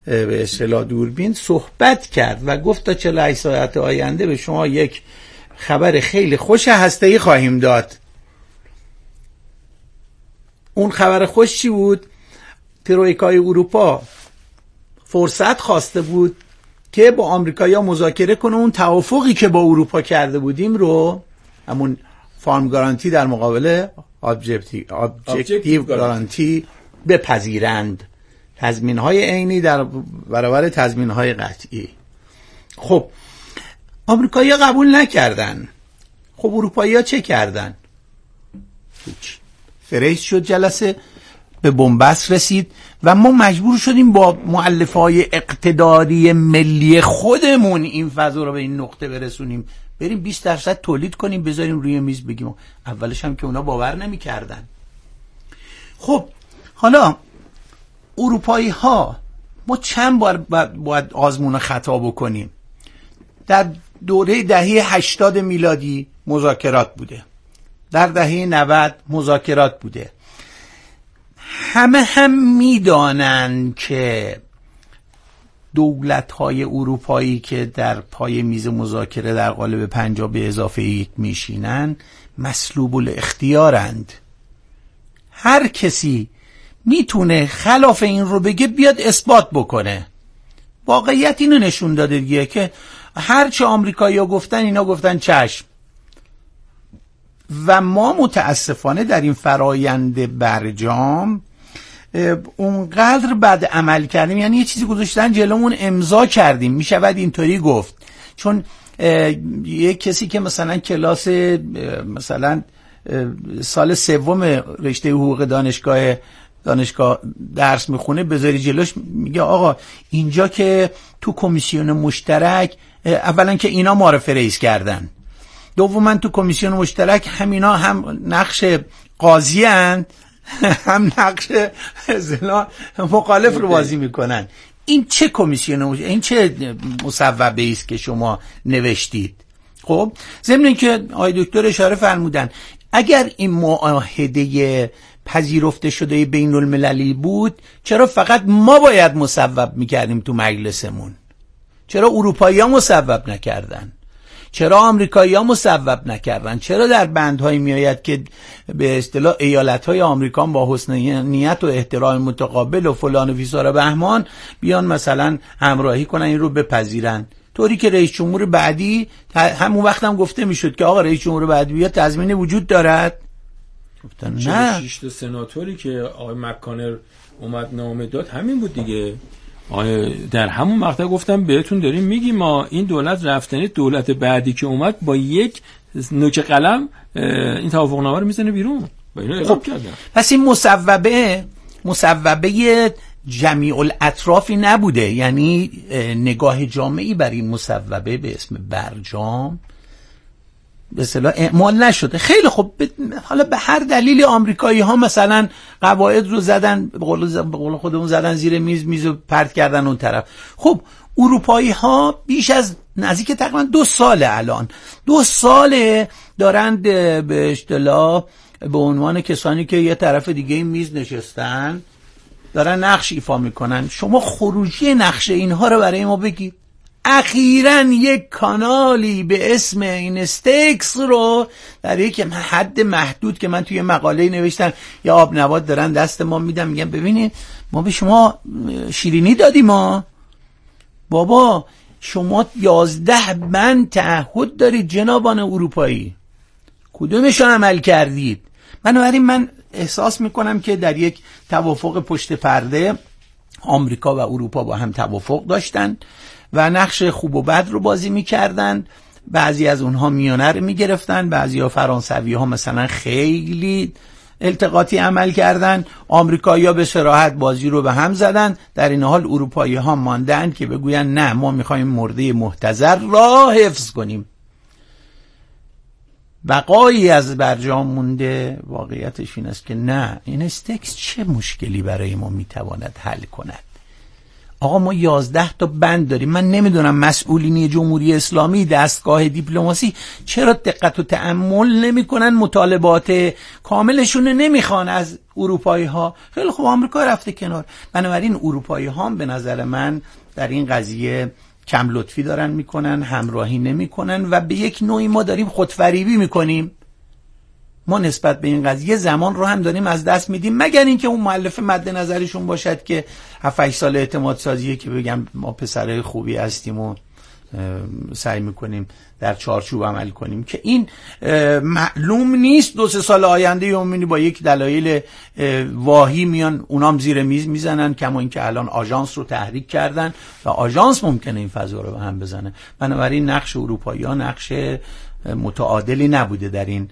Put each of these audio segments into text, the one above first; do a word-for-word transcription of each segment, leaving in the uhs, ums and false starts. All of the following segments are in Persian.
به اصطلاح دوربین صحبت کرد و گفت تا چهل و هشت ساعت آینده به شما یک خبر خیلی خوش هسته‌ای خواهیم داد. اون خبر خوش چی بود؟ ترویکای اروپا فرصت خواسته بود که با آمریکایی‌ها مذاکره کنه اون توافقی که با اروپا کرده بودیم رو، همون فارم گارانتی در مقابل ابجکتیو گارانتی، بپذیرند، تضمین‌های عینی در برابر تضمین‌های قطعی. خب آمریکایی‌ها قبول نکردن. خب اروپایی‌ها چه کردن؟ هیچ. فریز شد جلسه، به بنبست رسید و ما مجبور شدیم با مؤلفه‌های اقتداری ملی خودمون این فضا رو به این نقطه برسونیم، بریم بیست درصد تولید کنیم بذاریم روی میز بگیم. اولش هم که اونا باور نمی‌کردن. خب حالا اروپایی ها ما چند بار باید آزمون خطا بکنیم؟ در دوره دهه هشتاد میلادی مذاکرات بوده، در دهه نود مذاکرات بوده. همه هم میدانن که دولت‌های اروپایی که در پای میز مذاکره در قالب پنجاه به اضافه یک میشینن مسلوب الاختیارند. هر کسی میتونه خلاف این رو بگه بیاد اثبات بکنه. واقعیت اینو نشون داده دیگه که هرچه آمریکایی‌ها گفتن اینا گفتن چشم. و ما متاسفانه در این فرایند برجام اونقدر بد عمل کردیم، یعنی یه چیزی گذاشتن جلومون امضا کردیم، میشود اینطوری گفت. چون یه کسی که مثلا کلاس مثلا سال سوم رشته حقوق دانشگاه دانشگاه درس میخونه بذاری جلوش، میگه آقا اینجا که تو کمیسیون مشترک، اولا که اینا ما رو فریز کردن، دوما تو کمیسیون مشترک همینا هم نقش قاضی هن هم نقش اصطلاح مخالف رو بازی میکنن. این چه کمیسیون مشترک، این چه مصوبه است که شما نوشتید؟ خب ضمن اینکه آقای دکتر اشاره فرمودن اگر این معاهده پذیرفته شده بین المللی بود چرا فقط ما باید مصوب میکردیم تو مجلسمون؟ چرا اروپایی ها مصوب نکردن؟ چرا آمریکایی ها مصوب نکردن؟ چرا در بندهایی میآید که به اصطلاح ایالت های آمریکا با حسن نیت و احترام متقابل و فلان و فیسار و بهمان بیان مثلا همراهی کنن این رو بپذیرن، طوری که رئیس جمهور بعدی همون وقت هم گفته میشد که آقا رئیس جمهور بعدی بیاد تضمین وجود دارد؟ گفتن نه. شش تا سناتوری که آقای مکانر اومد نامه داد همین بود دیگه. آقای در همون مقطع گفتم بهتون داریم میگیم ما این دولت رفتنی، دولت بعدی که اومد با یک نوک قلم این توافقنامه رو میزنه بیرون. با اینا اعلام کردن. پس این مصوبه مصوبه جمیع الاطرافی نبوده، یعنی نگاه جامعی بر این مصوبه به اسم برجام به اصطلاح اعمال نشده. خیلی خوب، حالا به هر دلیل آمریکایی ها مثلا قواعد رو زدن، به قول خودمون زدن زیر میز، میزو پرت کردن اون طرف. خب اروپایی ها بیش از نزدیک تقریبا دو ساله الان دو ساله دارند به اصطلاح به عنوان کسانی که یه طرف دیگه این میز نشستن دارن نقش ایفا میکنن. شما خروجی نقش اینها رو برای ما بگید. اخیراً یک کانالی به اسم این استیکس رو در یک حد محدود که من توی مقاله نوشتم یا آب نبات دارن دست ما میدن، میگن ببینید ما به شما شیرینی دادیم، ما بابا شما یازده بند تعهد دارید جنابان اروپایی، کدومشون عمل کردید؟ بنابراین من احساس میکنم که در یک توافق پشت پرده آمریکا و اروپا با هم توافق داشتن و نقش خوب و بد رو بازی میکردن. بعضی از اونها میانه رو میگرفتن، بعضی ها فرانسوی ها مثلا خیلی التقاطی عمل کردن، آمریکایی ها به صراحت بازی رو به هم زدن. در این حال اروپایی ها ماندن که بگوین نه ما میخوایم مرده محتضر را حفظ کنیم. بقایی از برجام مونده. واقعیتش این است که نه، این استکس چه مشکلی برای ما میتواند حل کند؟ آقا ما یازده تا بند داریم. من نمیدونم مسئولین جمهوری اسلامی، دستگاه دیپلماسی چرا دقت و تأمل نمیکنن، مطالبات کاملشون نمیخوان از اروپایی ها. خیلی خوب، آمریکا رفته کنار. بنابراین اروپایی ها هم به نظر من در این قضیه کم لطفی دارن میکنن، همراهی نمیکنن و به یک نوعی ما داریم خودفریبی میکنیم. ما نسبت به این قضیه زمان رو هم داریم از دست میدیم، مگر اینکه اون مؤلف مد نظرشون باشد که هفت هشت سال اعتماد سازیه که بگم ما پسرای خوبی هستیم و سعی میکنیم در چارچوب عمل کنیم، که این معلوم نیست. دو سه سال آینده یومینی با یک دلایل واهی میان اونام زیر میز میزنن، کما اینکه الان آژانس رو تحریک کردن و آژانس ممکنه این فضا رو به هم بزنه. بنابراین نقش اروپایی‌ها نقش متعادلی نبوده در این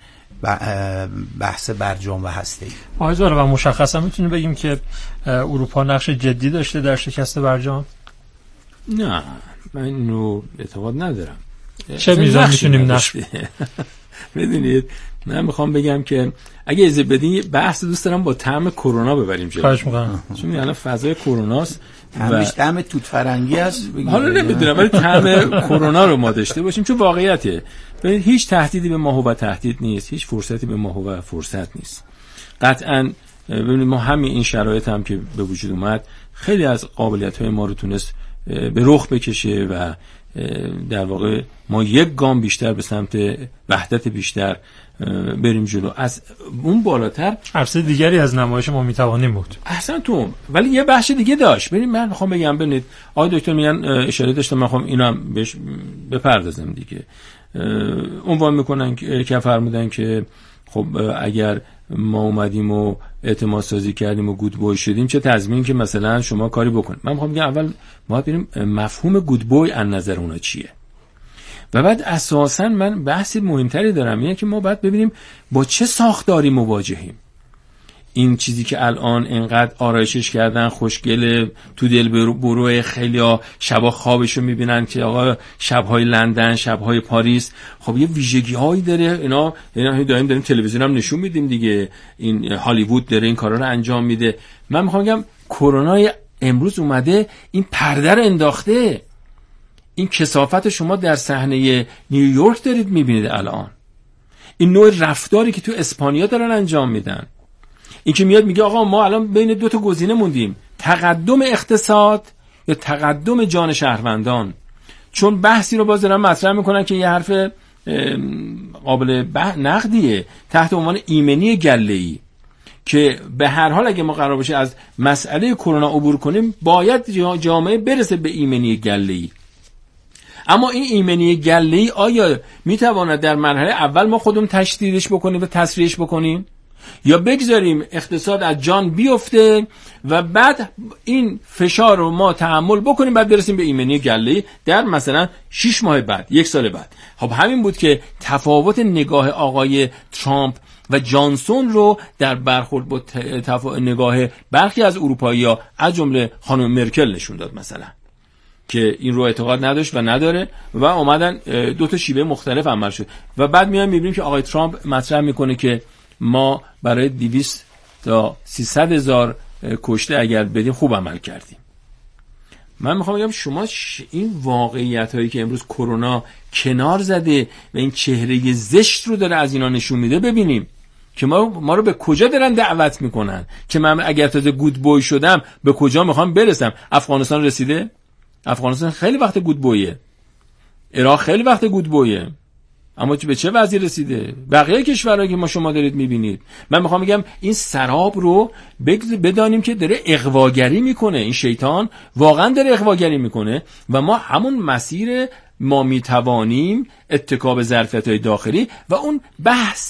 بحث برجام و هسته‌ای. آقای زاهر، و مشخصا میتونیم بگیم که اروپا نقش جدی داشته در شکست برجام؟ نه، من اینو اعتقاد ندارم. چه میزان میتونیم نقش بدونید؟ من میخوام بگم که اگه اجازه بدین بحث دوست دارم با طعم کرونا ببریم جلو. خواهش می‌کنم. چون الان فضای کروناست همش طعم توت فرنگی است. حالا نمیدونم ولی طعم کرونا رو ما داشته باشیم، چون واقعیته. ببینید هیچ تهدیدی به ما هو تهدید نیست، هیچ فرصتی به ما هو فرصت نیست. قطعاً ببینید ما همین این شرایط هم که به وجود اومد خیلی از قابلیت‌های ما رو تونست به رخ بکشه و در واقع ما یک گام بیشتر به سمت وحدت بیشتر بریم جلو. از اون بالاتر عرصه دیگری از نمایش ما میتوانیم بود. احسن تو، ولی یه بخش دیگه داشت. ببین من میخوام بگم، ببینید آقای دکتر میگن اشاره داشتم، من میخوام اینا هم بهش بپردازم دیگه. عنوان میکنن که فرمودن که خب اگر ما اومدیم و اعتماد سازی کردیم و گود بوی شدیم، چه تضمین که مثلا شما کاری بکنید. من میخوام بگم اول ما بریم مفهوم گود بوی از نظر اونا چیه، و بعد اساسا من بحثی مهمتری دارم، اینه که ما باید ببینیم با چه ساختاری مواجهیم. این چیزی که الان انقدر آرایشش کردن، خوشگله، تو دل بروه خیلیا شبا خوابشو میبینن که آقا شبهای لندن، شبهای پاریس، خب یه ویژگی هایی داره. اینا اینا داریم داریم تلویزیون هم نشون میدیم دیگه، این هالیوود داره این کارا رو انجام میده. من میخوام بگم کرونا امروز اومده این پرده رو انداخته. این کثافت شما در صحنه نیویورک دارید میبینید الان، این نوع رفتاری که تو اسپانیا دارن انجام میدن. این که میاد میگه آقا ما الان بین دو تا گزینه موندیم، تقدم اقتصاد یا تقدم جان شهروندان. چون بحثی رو باز دارن مطرح میکنن که یه حرف قابل نقدیه تحت عنوان ایمنی گله‌ای، که به هر حال اگه ما قرار باشه از مسئله کرونا عبور کنیم باید جامعه برسه به ایمنی گله‌ای. اما این ایمنی گله‌ای آیا میتواند در مرحله اول ما خودمون تشدیدش بکنیم و تسریعش بکنیم، یا بگذاریم اقتصاد از جان بیفته و بعد این فشار رو ما تحمل بکنیم بعد برسیم به ایمنی گله‌ای در مثلا شش ماه بعد، یک سال بعد؟ خب همین بود که تفاوت نگاه آقای ترامپ و جانسون رو در برخورد با تفا... نگاه برخی از اروپایی‌ها از جمله خانم مرکل نشون داد مثلا، که این رو اعتقاد نداشت و نداره و اومدن دو تا شیوه مختلف عمل شد. و بعد میایم میبینیم که آقای ترامپ مطرح میکنه که ما برای دویست تا سیصد هزار کشته اگر بدیم خوب عمل کردیم. من میخوام بگم شما این واقعیت هایی که امروز کرونا کنار زده و این چهره زشت رو داره از اینا نشون میده ببینیم که ما ما رو به کجا دارن دعوت میکنن، که من اگر تازه گود بوی شدم به کجا میخوام برسم. افغانستان رسیده؟ افغانستان خیلی وقت گود بویه، عراق خیلی وقت گود بویه، اما به چه وضعی رسیده بقیه کشورهایی که ما شما دارید میبینید؟ من میخوام بگم این سراب رو بدانیم که داره اغواگری میکنه، این شیطان واقعا داره اغواگری میکنه و ما همون مسیر ما میتوانیم اتکا به ظرفیت‌های داخلی و اون بحث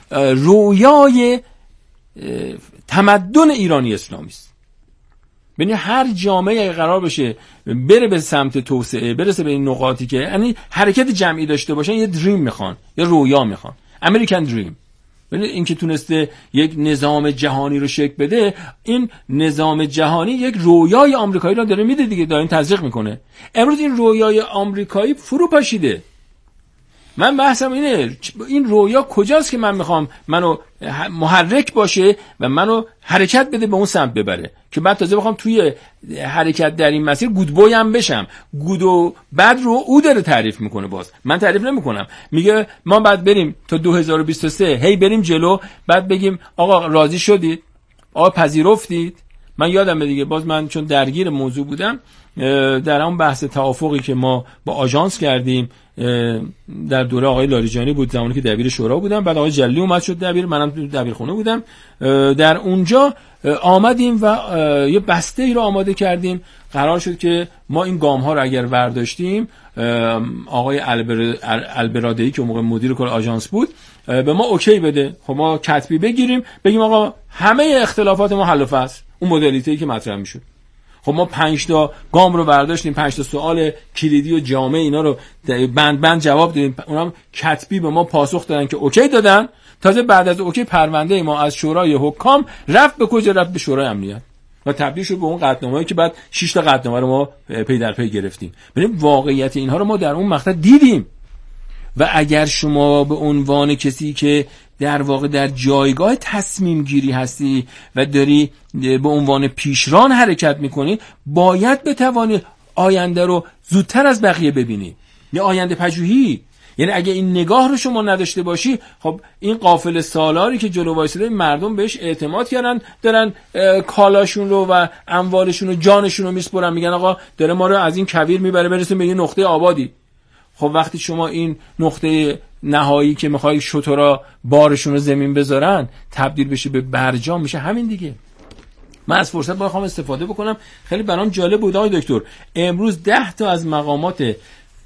رویای تمدن ایرانی اسلامی است. یعنی هر جامعه قرار بشه بره به سمت توسعه، برسه به این نقاطی که یعنی حرکت جمعی داشته باشن، یه دریم میخوان، یه رویا میخوان، امریکن دریم. یعنی این که تونسته یک نظام جهانی رو شکل بده، این نظام جهانی یک رویای آمریکایی رو داره میده دیگه، داره این تزریق میکنه. امروز این رویای آمریکایی فرو پاشیده. من بحثم اینه این رویا کجاست که من میخوام منو محرک باشه و منو حرکت بده به اون سمت ببره که بعد تازه بخوام توی حرکت در این مسیر گودبوی هم بشم. گود و بد رو او داره تعریف میکنه، باز من تعریف نمیکنم. میگه ما بعد بریم تا دو هزار و بیست و سه هی بریم جلو، بعد بگیم آقا راضی شدید، آقا پذیرفتید. من یادمه دیگه، باز من چون درگیر موضوع بودم، در اون بحث توافقی که ما با آژانس کردیم در دوره آقای لاریجانی بود، زمانی که دبیر شورا بودم، بعد آقای جلی اومد شد دبیر، منم دبیرخونه بودم. در اونجا آمدیم و یه بسته ای رو آماده کردیم. قرار شد که ما این گام ها رو اگر برداشتیم، آقای البر... البرادعی که اون موقع مدیر کل آژانس بود به ما اوکی بده، خب ما کتبی بگیریم بگیم آقا همه اختلافات ما حل و فصل، اون مدلیتی که مطرح میشد. خب ما پنج تا گام رو برداشتیم، پنج تا سوال کلیدی و جامع اینا رو بند بند جواب دادیم، اونم کتبی به ما پاسخ دادن که اوکی دادن. تازه بعد از اوکی پرونده ما از شورای حکام رفت به کجا؟ رفت به شورای امنیت و تبدیل شد به اون قطعنامه‌ای که بعد شش تا قطعنامه رو ما پی در پی گرفتیم. ببین واقعیت اینها رو ما در اون مقطع دیدیم. و اگر شما به عنوان کسی که در واقع در جایگاه تصمیم گیری هستی و داری به عنوان پیشران حرکت میکنی، باید بتوانی آینده رو زودتر از بقیه ببینی. یه آینده پژوهی. یعنی اگه این نگاه رو شما نداشته باشی، خب این قافله سالاری که جلو وایساده مردم بهش اعتماد کردن، دارن کالاشون رو و اموالشون و جانشون رو میسپرن، میگن آقا داره ما رو از این کویر میبره برسیم به یه نقطه آبادی. خب وقتی شما این نقطه نهایی که میخوای شترا بارشون رو زمین بذارن تبدیل بشه به برجام، میشه همین دیگه. من از فرصت بخوام استفاده بکنم، خیلی برام جالب بود آقای دکتر، امروز ده تا از مقامات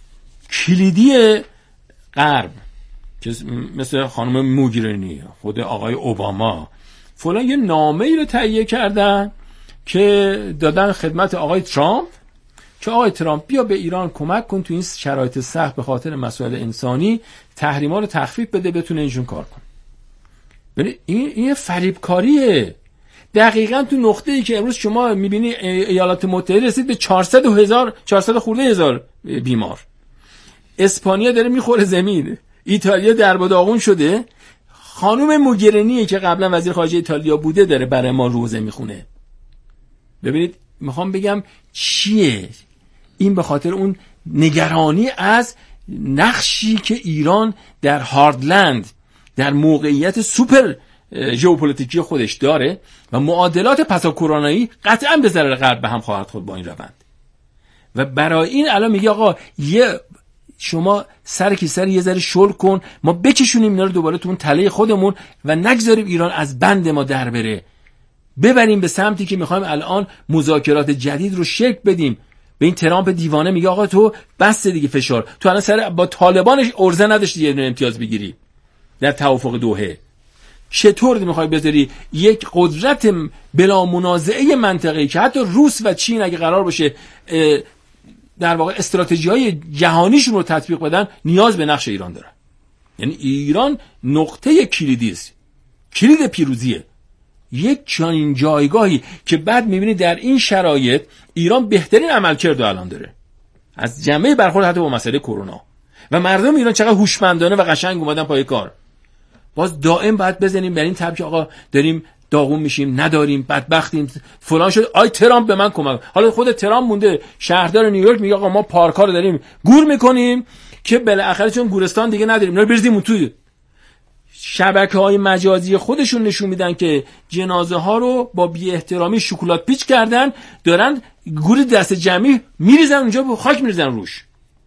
کلیدی غرب که مثل خانم موگرینی، خود آقای اوباما فلان، یه نامه‌ای رو تهیه کردن که دادن خدمت آقای ترامپ که آقای ترامپ بیا به ایران کمک کن تو این شرایط سخت به خاطر مسائل انسانی، تحریما رو تخفیف بده بتونه اینجون کار کنه. ببین این این فریبکاریه. دقیقاً تو نقطه‌ای که امروز شما می‌بینی ایالات متحده رسید به چهارصد هزار چهارصد خورده هزار بیمار. اسپانیا داره میخوره زمین. ایتالیا درب و داغون شده. خانم موگرینی که قبلا وزیر خارجه ایتالیا بوده داره برای ما روزه میخونه. ببینید میخوام بگم چیه این؟ به خاطر اون نگرانی از نقشی که ایران در هاردلند، در موقعیت سوپر ژئوپلیتیکی خودش داره و معادلات پسا کرونایی قطعا به ضرر غرب به هم خواهد خورد با این روند. و برای این الان میگه آقا یه شما سر کی سر یه ذره شل کن، ما بکشونیم اینا رو دوباره تو اون تله خودمون و نگذاریم ایران از بند ما در بره، ببریم به سمتی که میخوایم الان مذاکرات جدید رو شکل بدیم. به این ترامپ دیوانه میگه آقا تو بس دیگه فشار، تو الان سر با طالبانش ارزه نداشتی یه امتیاز بگیری در توافق دوحه، چطور میخوای بذاری یک قدرت بلا منازعه منطقه‌ای که حتی روس و چین اگه قرار باشه در واقع استراتژی‌های جهانیشون رو تطبیق بدن، نیاز به نقش ایران داره. یعنی ایران نقطه کلیدی است، کلید پیروزیه. یک چنین جایگاهی که بعد می‌بینی در این شرایط ایران بهترین عملکرد الان داره از جمعه برخورد حتی با مسئله کرونا، و مردم ایران چقدر هوشمندانه و قشنگ اومدن پای کار. باز دائم باید بزنیم بر این تب که آقا داریم داغون میشیم، نداریم، بدبختیم، فلان شد. آی ترامپ به من کمک. حالا خود ترامپ مونده شهردار نیویورک میگه آقا ما پارک‌ها رو داریم گور میکنیم که بالاخره چون گورستان دیگه نداریم اینا رو بریزیم اون توی. شبکه‌های مجازی خودشون نشون میدن که جنازه ها رو با بی احترامی شکلات پیچ کردن، دارن گور دست جمعی میریزن اونجا، با خاک میریزن روش.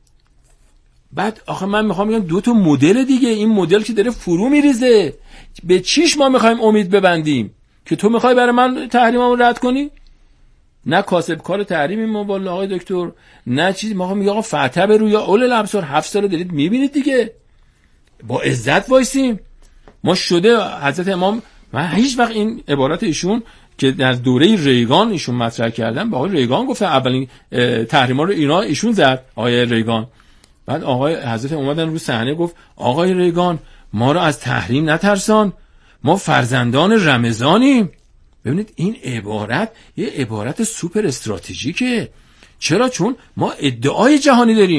بعد آخه من میخوام بگم دو تا مدل دیگه، این مدل که داره فرو میریزه، به چیش ما میخوایم امید ببندیم که تو میخوای برای من تحریممو رد کنی؟ نه کاسب کار تحریمی ما والله آقای دکتر، نه چیزی. ما میگم آقا فتح به روی اول الابصار، هفت سال دارید میبینید دیگه، با عزت وایسیم. ما شده حضرت امام، من هیچ وقت این عبارت ایشون که در دوره ریگان ایشون مطرح کردن، با آقای ریگان گفت اولین تحریما رو اینا ایشون زد، آقای ریگان. بعد آقای حضرت اومدن رو صحنه گفت آقای ریگان ما رو از تحریم نترسان، ما فرزندان رمضانیم. ببینید این عبارت یه عبارت سوپر استراتژیکه. چرا؟ چون ما ادعای جهانی داریم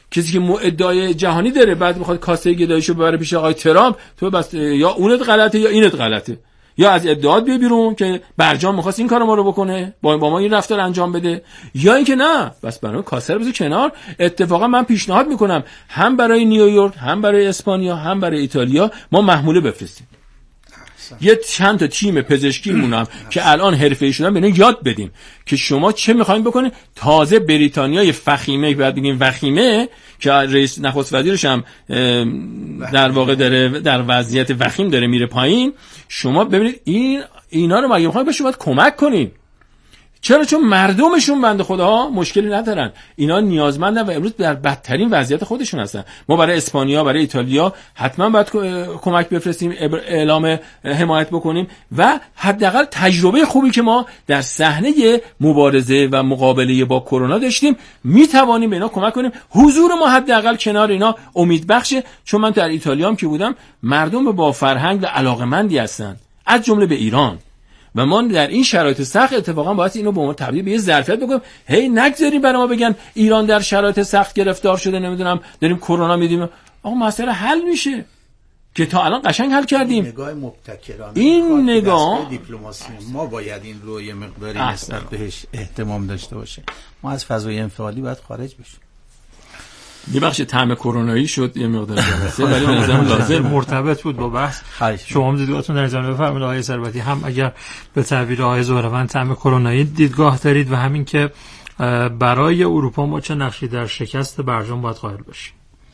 کسی که ادعای جهانی داره بعد میخواد کاسه گداییشو ببره پیش آقای ترامپ، تو بس یا اونت غلطه یا اینت غلطه، یا از ادعات بیا بیرون که برجام میخواست این کارو ما رو بکنه، با با ما این رفتار انجام بده، یا اینکه نه بس برای کاسه رو بذار کنار. اتفاقا من پیشنهاد میکنم هم برای نیویورک، هم برای اسپانیا، هم برای ایتالیا ما محموله بفرستیم. یه چند تا تیم پزشکی مونم که الان حرفه‌ای شدن به اینا یاد بدیم که شما چه می‌خواید بکنید. تازه بریتانیای فخیمه، بعد بگیم وخیمه، که رئیس نخست وزیرش هم در واقع داره در وضعیت وخیم داره میره پایین. شما ببینید این اینا رو مگه می‌خواید به شما کمک کنید؟ چرا؟ چون مردمشون بنده خداها مشکلی ندارن، اینا نیازمندن و امروز در بدترین وضعیت خودشون هستن. ما برای اسپانیا، برای ایتالیا حتما باید کمک بفرستیم، اعلام حمایت بکنیم و حداقل تجربه خوبی که ما در صحنه مبارزه و مقابله با کرونا داشتیم میتوانیم به اینا کمک کنیم. حضور ما حداقل کنار اینا امید بخشه، چون من در ایتالیا هم که بودم مردم با فرهنگ و علاقمندی هستن، از جمله به ایران، و ما در این شرایط سخت اتفاقا باید اینو به ما تبدیل به یه ظرفیت بکنیم. هی نگذاریم برای ما بگن ایران در شرایط سخت گرفتار شده، نمیدونم داریم کرونا میدیم. آقا مسئله حل میشه که تا الان قشنگ حل کردیم. نگاه مبتکرانه، این نگاه دیپلماسی ما باید این رو یه مقداری نسبت بهش اهتمام داشته باشه. ما از فضای انفعالی باید خارج بشیم. یه بخش طعم کرونایی شد یه مقدار جلسه، ولی به نظرم لازم مرتبط بود با بحث. شما هم دیدگاهتون در زمینه بفرمایید آقای ثروتی، هم اگر به تعبیر آقای زهروند طعم کرونایی دیدگاه دارید و همین که برای اروپا ما چه نقشی در شکست برجام باید قائل باشیم.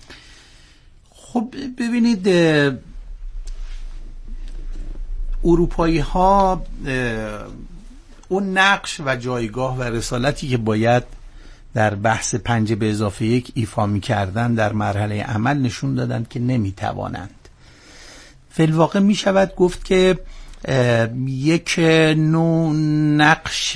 خب ببینید اروپایی ها اون نقش و جایگاه و رسالتی که باید در بحث پنج به اضافه یک ایفا می کردن در مرحله عمل نشون دادن که نمی توانند. فی الواقع می شود گفت که یک نوع نقش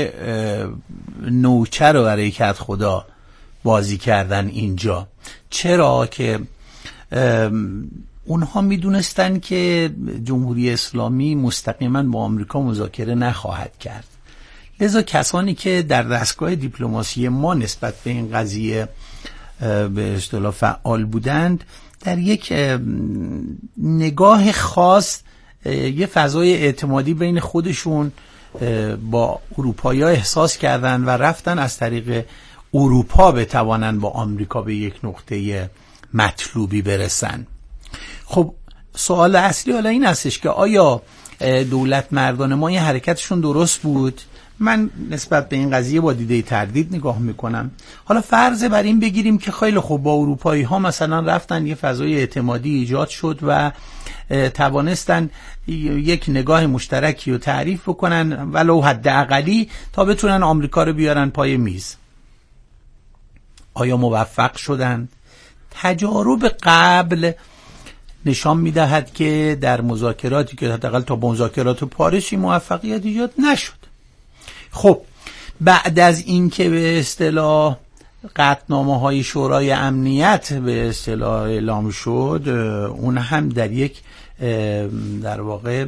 نوچه رو برای کد خدا بازی کردن اینجا. چرا که اونها می دونستن که جمهوری اسلامی مستقیما با آمریکا مذاکره نخواهد کرد، لذا کسانی که در دستگاه دیپلماسی ما نسبت به این قضیه به اصطلاح فعال بودند در یک نگاه خاص یه فضای اعتمادی بین خودشون با اروپایی ها احساس کردن و رفتن از طریق اروپا بتوانن با آمریکا به یک نقطه مطلوبی برسن. خب سوال اصلی حالا این هستش که آیا دولت مردان ما یه حرکتشون درست بود؟ من نسبت به این قضیه با دیده تردید نگاه میکنم. حالا فرض بر این بگیریم که خیلی خوب با اروپایی ها مثلا رفتن یه فضای اعتمادی ایجاد شد و توانستن یک نگاه مشترکی رو تعریف بکنن ولو حداقلی تا بتونن آمریکا رو بیارن پای میز. آیا موفق شدن؟ تجارب قبل نشان میدهد که در مذاکراتی که حداقل تا مذاکرات پاریس موفقیت ایجاد نشد. خب بعد از این که به اصطلاح قطعنامه های شورای امنیت به اصطلاح اعلام شد، اون هم در یک در واقع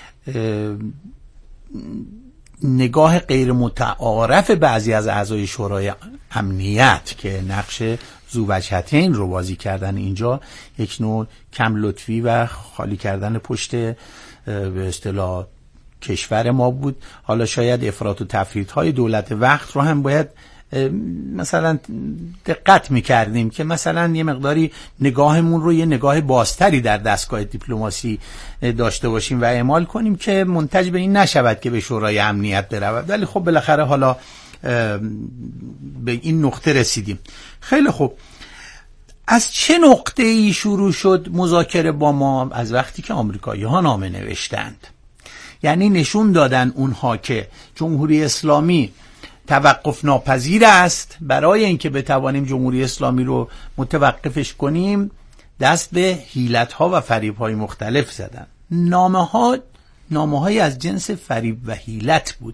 نگاه غیر متعارف بعضی از اعضای شورای امنیت که نقش ذووجهتین رو بازی کردن، اینجا یک نوع کم لطفی و خالی کردن پشت به اصطلاح کشور ما بود. حالا شاید افراط و تفریط های دولت وقت رو هم باید مثلا دقت میکردیم که مثلا یه مقداری نگاهمون رو یه نگاه بازتری در دستگاه دیپلماسی داشته باشیم و اعمال کنیم که منتج به این نشود که به شورای امنیت برود. ولی خب بالاخره حالا به این نقطه رسیدیم. خیلی خوب، از چه نقطه ای شروع شد مذاکره با ما؟ از وقتی که آمریکایی ها نامه نوشتند، یعنی نشون دادن اونها که جمهوری اسلامی توقف ناپذیر است. برای اینکه بتوانیم جمهوری اسلامی رو متوقفش کنیم دست به حیلت‌ها و فریب‌های مختلف زدن. نامه‌ها نامه‌های از جنس فریب و حیلت بود.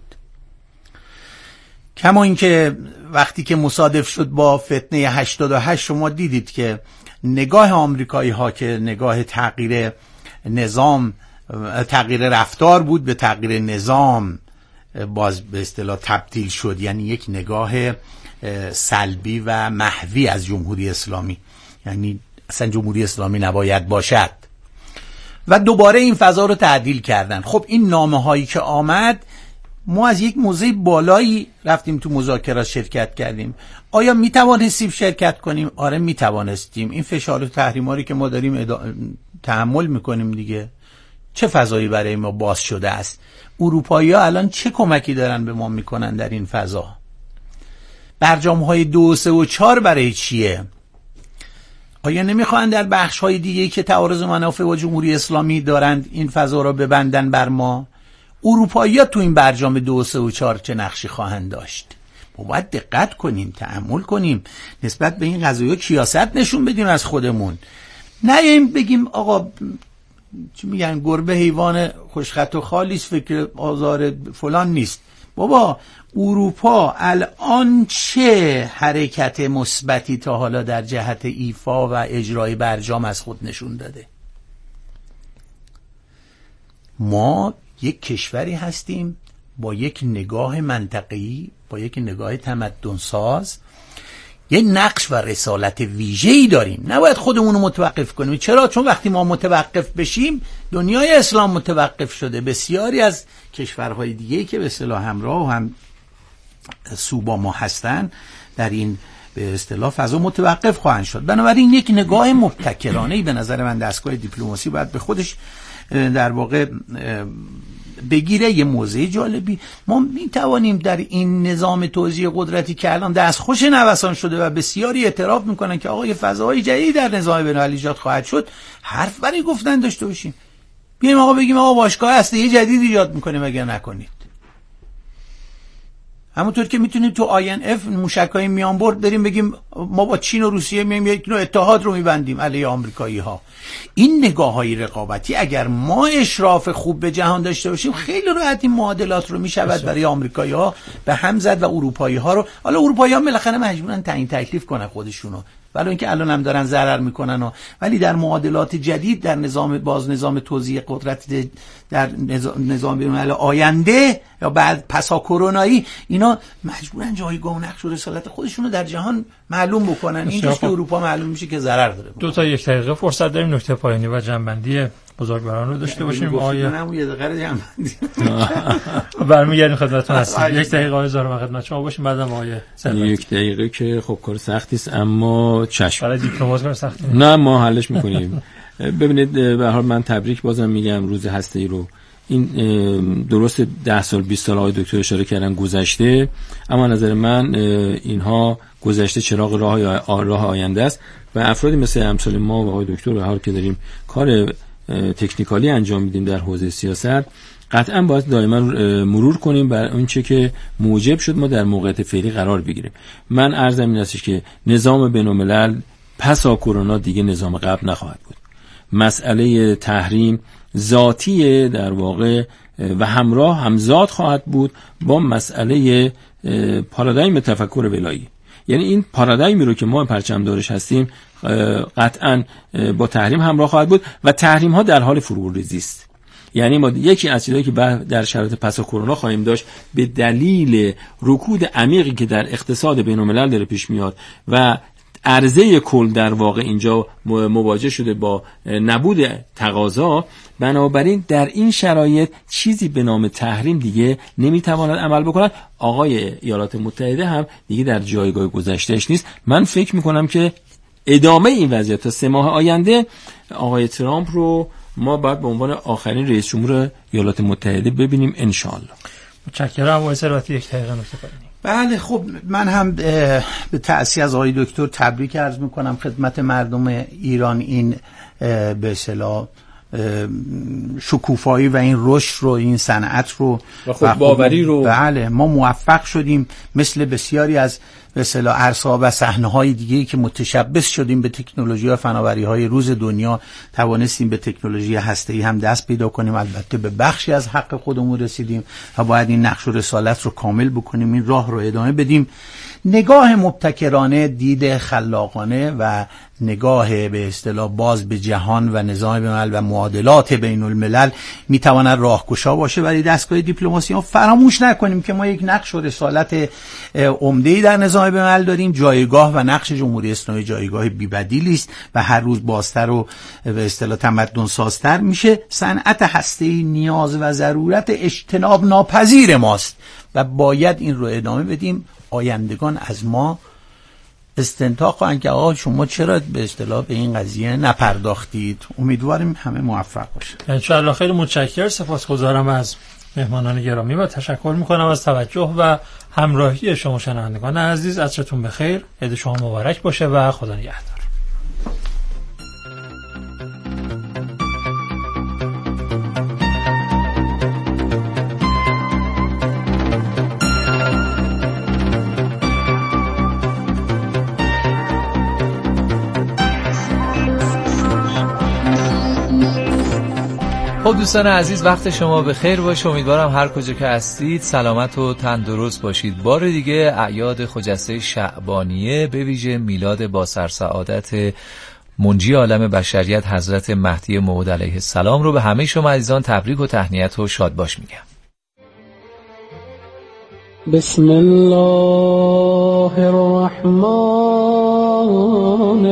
کما اینکه وقتی که مصادف شد با فتنه هشتاد و هشت شما دیدید که نگاه آمریکایی ها که نگاه تغییر نظام، تغییر رفتار بود، به تغییر نظام باز به اصطلاح تبدیل شد. یعنی یک نگاه سلبی و محوی از جمهوری اسلامی، یعنی اصلا جمهوری اسلامی نباید باشد و دوباره این فضا رو تعدیل کردن. خب این نامه هایی که آمد، ما از یک موضع بالایی رفتیم تو مذاکرات شرکت کردیم. آیا می توانستیم شرکت کنیم؟ آره می توانستیم. این فشار و تحریماری که ما داریم ادا... تحمل میکنیم دیگه. چه فضایی برای ما باز شده است؟ اروپایی ها الان چه کمکی دارن به ما میکنن در این فضا؟ برجام های دو سه و چهار برای چیه؟ آیا نمیخوان در بخش های دیگه که تعارض منافع با جمهوری اسلامی دارند این فضا را ببندن بر ما؟ اروپایی ها تو این برجام دو سه و چهار چه نقشی خواهند داشت؟ ما باید دقت کنیم، تأمل کنیم، نسبت به این قضایا کیاست نشون بدیم از خودمون. نه این بگیم آقا چی میگن گربه حیوان خوشخط و خالیست، فکر آزار فلان نیست. بابا اروپا الان چه حرکت مثبتی تا حالا در جهت ایفا و اجرای برجام از خود نشون داده؟ ما یک کشوری هستیم با یک نگاه منطقه‌ای، با یک نگاه تمدن ساز، یه نقش و رسالت ویژه‌ای داریم. نباید خودمون رو متوقف کنیم. چرا؟ چون وقتی ما متوقف بشیم دنیای اسلام متوقف شده. بسیاری از کشورهای دیگه‌ای که به اصطلاح همراه و هم سو با ما هستن در این به اصطلاح فضا متوقف خواهند شد. بنابراین یک نگاه مبتکرانه‌ای به نظر من دستگاه دیپلماسی باید به خودش در واقع بگیره. یه موضوع جالبی، ما می توانیم در این نظام توزیع قدرتی که الان دستخوش نوسان شده و بسیاری اعتراف میکنن که آقا یه فضای جدید در نظام بین‌المللی ایجاد خواهد شد، حرف برای گفتن داشته باشیم. بیایم آقا بگیم آقا باشگاه هسته‌ای جدید ایجاد میکنیم اگر نکنید. همونطور که میتونیم تو آی ان اف موشک‌های میان برد بریم بگیم ما با چین و روسیه میایم یک نوع اتحاد رو میبندیم علیه آمریکایی‌ها. این نگاه‌های رقابتی اگر ما اشراف خوب به جهان داشته باشیم خیلی راحت این معادلات رو میشود برای آمریکایی‌ها به هم زد و اروپایی‌ها رو. حالا اروپایی‌ها بالاخره مجبورن تعیین تکلیف کنن خودشونو، ولی اینکه الان هم دارن ضرر میکنن و ولی در معادلات جدید در نظام باز نظام توزیع قدرت در نظام بین‌المللی آینده یا بعد پسا کرونایی اینا مجبورن جایگاه و نقش و رسالت خودشونو در جهان معلوم بکنن. اینجاست که اروپا معلوم میشه که ضرر داره. دو تا یک دقیقه فرصت داریم نکته پایانی و جنبندی بزرگواران رو داشته باشیم. آیه منم یه دقیقه جنبندی برمیگردیم خدمتتون هستیم. یک دقیقه آیه زارو خدمت شما باشیم، بعدم آیه یک دقیقه که خب کار سختی است اما چشم برای دیپلمات کار سختی نه ما حلش میکنیم. ببینید به هر حال من تبریک بازم میگم روز هسته‌ای رو. این درست ده سال بیست سال آقای دکتر اشاره کردن گذشته، اما نظر من اینها گذشته چراغ راه راه آینده است و افرادی مثل امثال ما و آقای دکتر به حال که داریم کار تکنیکالی انجام میدیم در حوزه سیاست قطعا باید دائما مرور کنیم بر اون چه که موجب شد ما در موقعیت فعلی قرار بگیریم. من عرضم این است که نظام بین‌الملل پسا کرونا دیگه نظام قبل نخواهد بود. مسئله تحریم ذاتی در واقع و همراه همزاد خواهد بود با مسئله پارادایم تفکر ولایی. یعنی این پارادایمی رو که ما پرچمدارش هستیم قطعا با تحریم همراه خواهد بود و تحریم ها در حال فروریزی است. یعنی ما یکی از چیزایی که در شرایط پس از کرونا خواهیم داشت به دلیل رکود عمیقی که در اقتصاد بین‌الملل داره پیش میاد و عرضه کل در واقع اینجا مواجه شده با نبود تقاضا، بنابراین در این شرایط چیزی به نام تحریم دیگه نمیتواند عمل بکند. آقای ایالات متحده هم دیگه در جایگاه گذشتهش نیست. من فکر میکنم که ادامه این وضعیت تا سه ماه آینده آقای ترامپ رو ما باید به عنوان آخرین رئیس جمهور ایالات متحده ببینیم ان شاء الله. متشکرم. آقای ثروتی یک دقیقه نکته کنید. بله خب من هم به تأسیس از آقای دکتر تبریک عرض میکنم خدمت مردم ایران این به اصطلاح شکوفایی و این رشد رو این صنعت رو و خود باوری رو. بله ما موفق شدیم مثل بسیاری از به اصطلاح عرصه‌ها و صحنه‌های دیگه‌ای که متشبث شدیم به تکنولوژی و فناوری‌های روز دنیا توانستیم به تکنولوژی هسته‌ای هم دست پیدا کنیم. البته به بخشی از حق خودمون رسیدیم و باید این نقش و رسالت رو کامل بکنیم، این راه رو ادامه بدیم. نگاه مبتکرانه، دید خلاقانه و نگاه به اصطلاح باز به جهان و نظام بین‌الملل و معادلات بین الملل میتواند راهگشا باشه برای دستگاه دیپلماسی. ما فراموش نکنیم که ما یک نقش و رسالت عمده‌ای در نظام بین‌الملل داریم. جایگاه و نقش جمهوری اسلامی جایگاه بی‌بدیلی است و هر روز بازتر و به اصطلاح تمدن سازتر میشه. صنعت هسته‌ای نیاز و ضرورت اجتناب ناپذیر ماست و باید این رو ادامه بدیم. آیندگان از ما استنتاق کنن که آقا شما چرا به اصطلاح به این قضیه نپرداختید. امیدواریم همه موفق باشن ان شاء الله. خیلی متشکرم، سپاسگزارم از مهمانان گرامی و تشکر میکنم از توجه و همراهی شما شنوندگان عزیز. عصرتون بخیر، عید شما مبارک باشه و خدا نگهدار. خب دوستان عزیز، وقت شما به خیر باشه. امیدوارم هر کجا که هستید سلامت و تندرست باشید. بار دیگه اعیاد خجسته شعبانیه، به ویژه میلاد با سرسعادت منجی عالم بشریت حضرت مهدی موعود علیه السلام رو به همه شما عزیزان تبریک و تهنیت و شادباش میگم. بسم الله الرحمن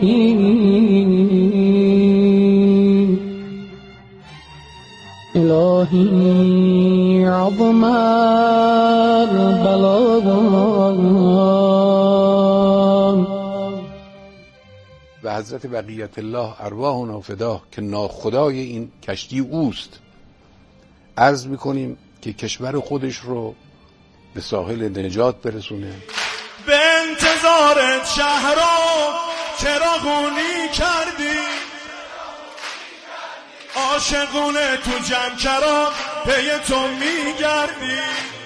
الرحیم. الهی عظم البلاد. و حضرت بقیت الله ارواحنا فدا که ناخدای این کشتی اوست. عرض میکنیم که کشور خودش رو به ساحل نجات برسونه. به انتظارت شهرام چراغونی کردی، عاشقونه تو جمع کرام پی تو میگردی.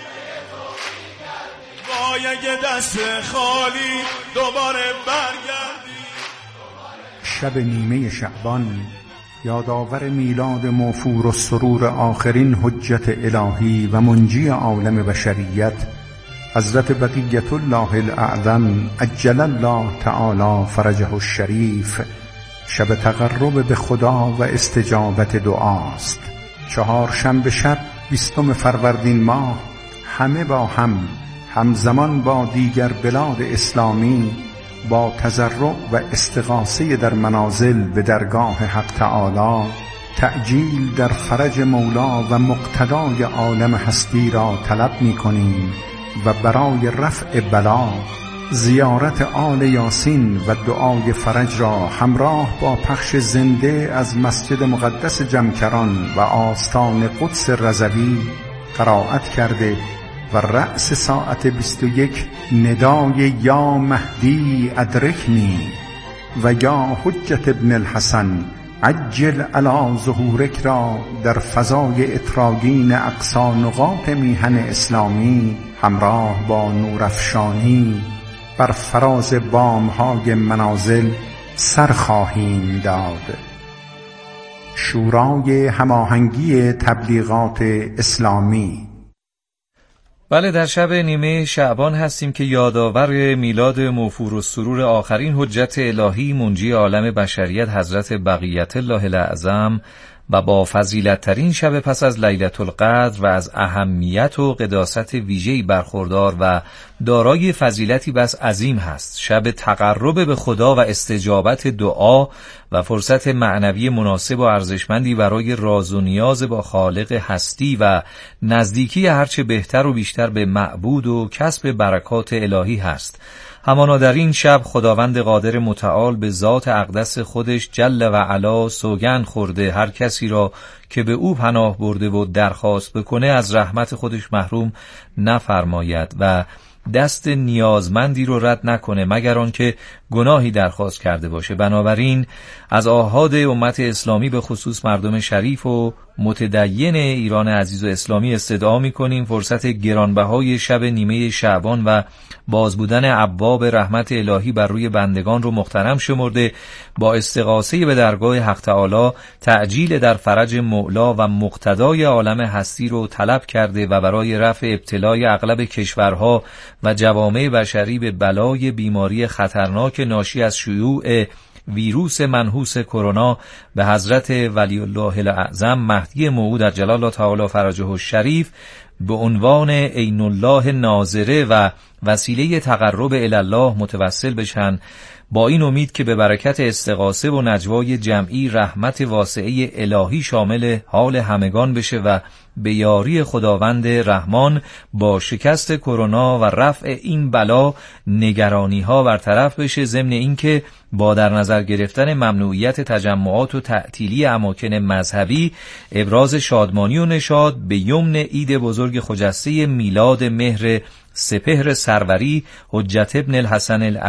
وای اگه دست خالی دوباره برگردی. شب نیمه شعبان یادآور میلاد موفور و سرور آخرین حجت الهی و منجی عالم بشریت حضرت بقیت الله الاعظم عجل الله تعالی فرجه الشریف شب تقرب به خدا و استجابت دعاست. چهار شنبه شب بیستم فروردین ماه همه با هم همزمان با دیگر بلاد اسلامی با تضرع و استغاثه در منازل به درگاه حق تعالی تعجیل در فرج مولا و مقتدای عالم هستی را طلب می کنیم و برای رفع بلا زیارت آل یاسین و دعای فرج را همراه با پخش زنده از مسجد مقدس جمکران و آستان قدس رضوی قرائت کرده و رأس ساعت بیست و یک ندای یا مهدی ادرکنی و یا حجت ابن الحسن عجل علی ظهورک را در فضای اتراگین اقصا نقاط میهن اسلامی همراه با نورافشانی بر فراز بامهای منازل سر خواهیم داد. شورای هماهنگی تبلیغات اسلامی. بله، در شب نیمه شعبان هستیم که یادآور میلاد موفور و سرور آخرین حجت الهی منجی عالم بشریت حضرت بقیت الله الاعظم و با فضیلت ترین شب پس از لیلة القدر و از اهمیت و قداست ویژه‌ای برخوردار و دارای فضیلتی بس عظیم هست. شب تقرب به خدا و استجابت دعا و فرصت معنوی مناسب و ارزشمندی برای راز و نیاز با خالق هستی و نزدیکی هرچه بهتر و بیشتر به معبود و کسب برکات الهی هست. همانا در این شب خداوند قادر متعال به ذات اقدس خودش جل و علا سوگند خورده هر کسی را که به او پناه برده و درخواست بکنه از رحمت خودش محروم نفرماید و دست نیازمندی رو رد نکنه مگر آنکه گناهی درخواست کرده باشه. بنابراین از آحاد امت اسلامی به خصوص مردم شریف و متدین ایران عزیز و اسلامی استدعا می‌کنیم فرصت گرانبهای شب نیمه شعبان و باز بودن ابواب رحمت الهی بر روی بندگان رو محترم شمرده با استغاثه به درگاه حق تعالی تعجیل در فرج مولا و مقتدای عالم هستی رو طلب کرده و برای رفع ابتلای اغلب کشورها و جوامع بشری به بلای بیماری خطرناک ناشی از شیوع ویروس منحوس کرونا به حضرت ولی الله الاعظم مهدی موعود عجل الله تعالی فرجه الشریف به عنوان عین الله ناظره و وسیله تقرب الی الله متوسل بشن، با این امید که به برکت استغاثه و نجوای جمعی رحمت واسعه الهی شامل حال همگان بشه و به یاری خداوند رحمان با شکست کرونا و رفع این بلا نگرانی ها برطرف بشه، ضمن اینکه با در نظر گرفتن ممنوعیت تجمعات و تعطیلی اماکن مذهبی ابراز شادمانی و نشاط به یمن عید بزرگ خجسته میلاد مهر سپهر سروری حجت ابن الحسن